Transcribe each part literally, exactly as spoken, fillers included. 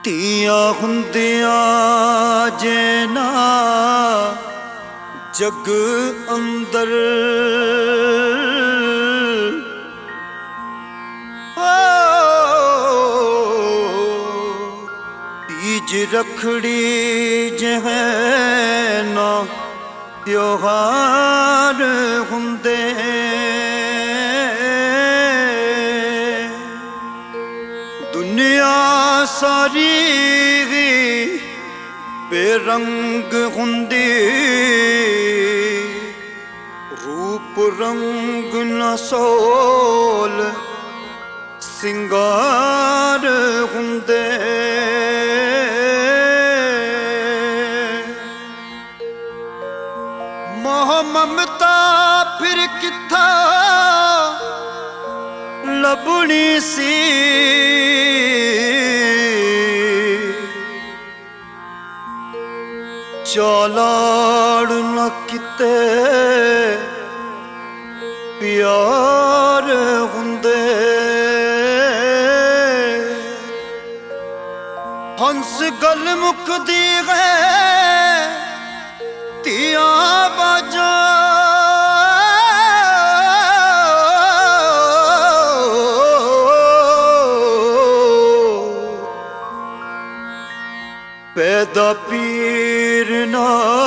ਧੀਆਂ ਹੁੰਦਿਆਂ ਜੇ ਨਾ ਜਗ ਅੰਦਰ ਤੀਜ रखड़ी जह ना त्योहार हुंदे दुनिया सारी बेरंग हुंदी रूप रंग न सोल सिंगार हुंदे मोह ममता फिर किथा लभनी सी चालाड़ न किते प्यार हुंदे हंस गल मुकदी है तिया बाजा पैदा पीर ना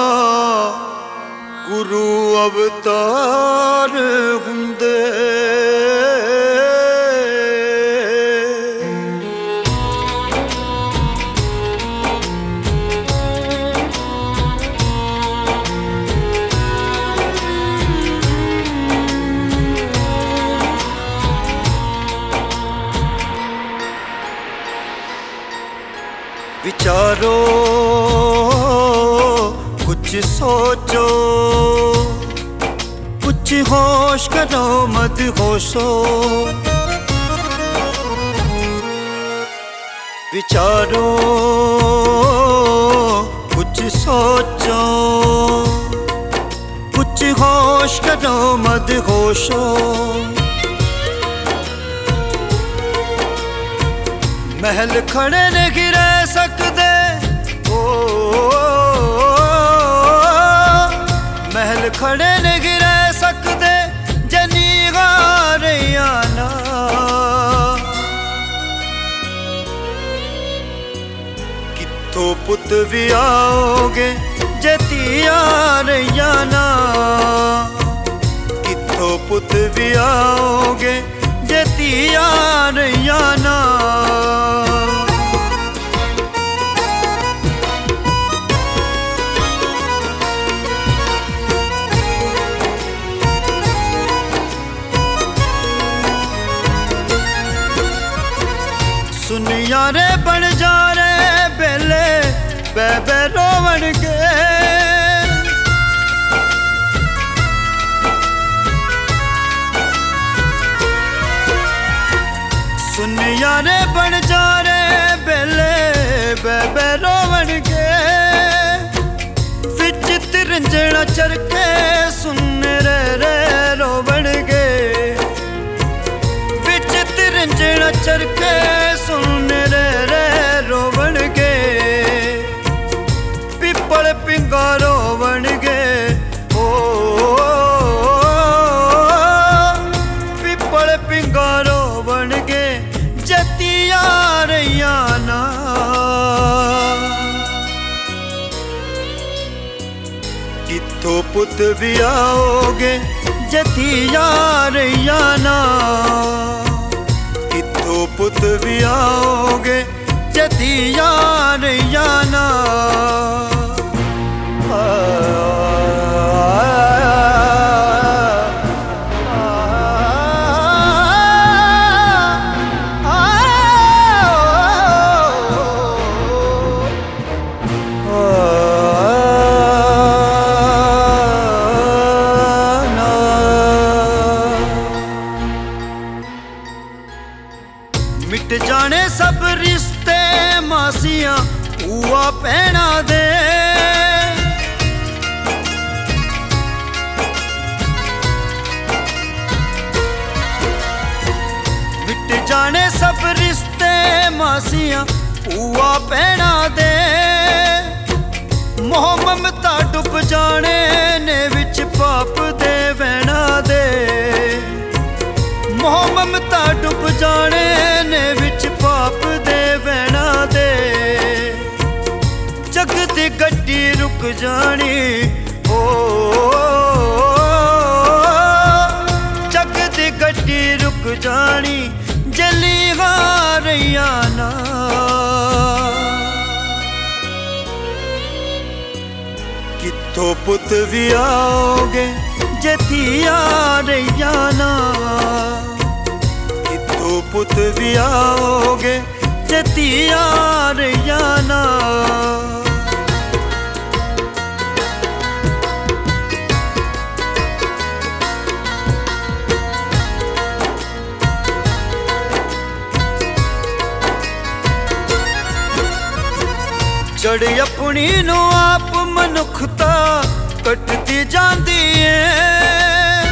गुरु अवतार हुंदे विचारो कुछ सोचो कुछ होश करो मत होशो विचारो कुछ सोचो कुछ होश करो मत होशो महल खड़े नहीं रह सकते ओ, महल खड़े नहीं रह सकते जनी गारियाना किथों पुत भी आओगे जतिया रैयाना किथों पुत भी आओगे जतिया रैयाना सुन यारे बन जा रे बेले बेबे रोवन के सुन यारे बन जा रे बेले बेबे रोवन के विच तिरंजना चरके सुन रे रे रोवन के विच तिरंजना चरके सुन रे रे रोवन गे पिपल पिंगा रोवन गे ओ पिपल पिंगा रोवन गे जतिया रैयाना किथों पुत भी आओगे जतिया रैयाना पुत भी आओगे जतिया रैयाना मिट जाने सब रिश्ते मासियां हुआ पैना दे मिट जाने सब रिश्ते मासियां ਭੂਆ ਭੈਣਾ ਦੇ ਮੋਹ ਮਮਤਾ ਡੁੱਬ ਜਾਣੇ ਨੇ ਵਿੱਚ ਪਾਪ ਦੇ ਵਹਿਣਾ ਦੇ ਮੋਹ ਮਮਤਾ ਡੁੱਬ ਜਾਣੇ ਨੇ ਵਿੱਚ ਪਾਪ ਦੇ ਵਹਿਣਾ ਦੇ ਜਗ ਦੀ ਗੱਡੀ ਰੁਕ ਜਾਣੀ ਓ ਜਗ ਦੀ ਗੱਡੀ ਰੁਕ ਜਾਣੀ ਜਲੀ ਹਾਰਿਆ ਨਾ ਕਿੱਥੋਂ ਪੁੱਤ ਵੀ ਆਓਗੇ ਜੇ ਧੀਆ ਰਹੀਆ ਨਾ ਕਿੱਥੋਂ ਪੁੱਤ ਵੀ ਆਓਗੇ ਜੇ ਧੀਆ ਰਹੀਆ ਨਾ जड़ अपनी नो आप मनुखता कटती जाती है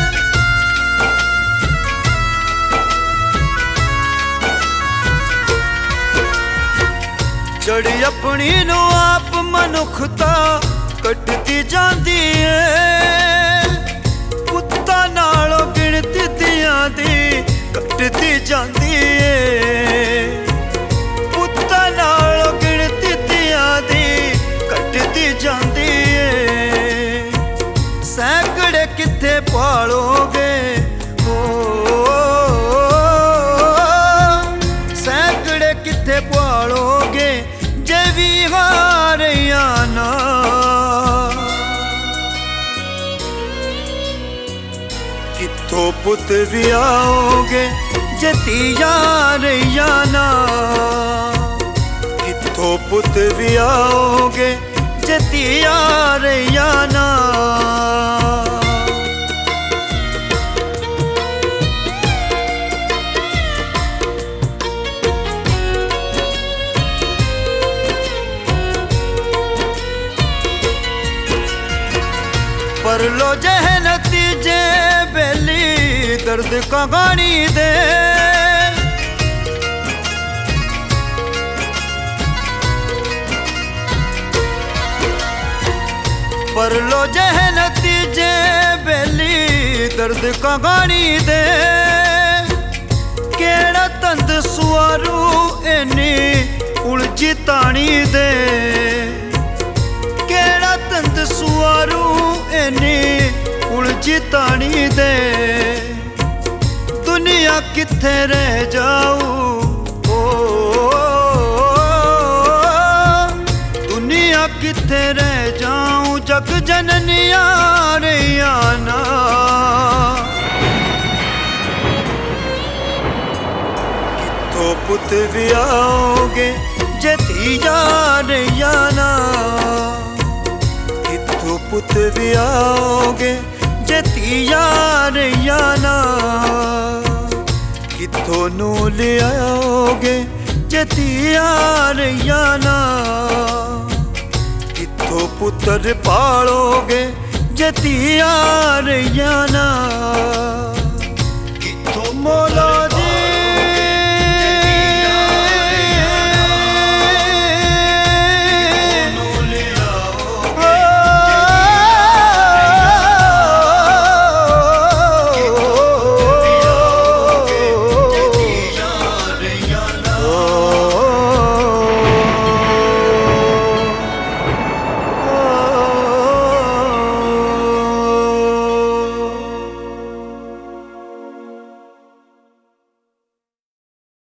जड़ अपनी नो आप मनुखता कटती जाती है पुत्ता नालों गिनती दियां दी कटती जाती है पुत्ता नालों जाती है सैकड़े किथे पालोगे ओ सैकड़े किथे पालोगे जे भी हारिया ना किथों पुत भी आओगे जे धीया रहिया ना किथों पुत भी आओगे जे धीया रहिया ना पर लो जह नतीजे बेली दर्द का गानी दे पर लो जह नतीजे बेली दर्द का गानी दे केड़ा तंद सुआरू इन्नी उलझी तानी दे केड़ा तंद सुआरू इन्नी उलझी तानी दे दुनिया किथे रह जाऊ किथे रह जाऊं जग जननिया रहिया ना किथों पुत भी आओगे जे धीया रहिया ना किथों पुत भी आओगे जे धीया रहिया ना किथों नू ले आओगे जे धीया रहिया ना किथों पुत्र पालोगे जे धीया रहिया ना किथों मौला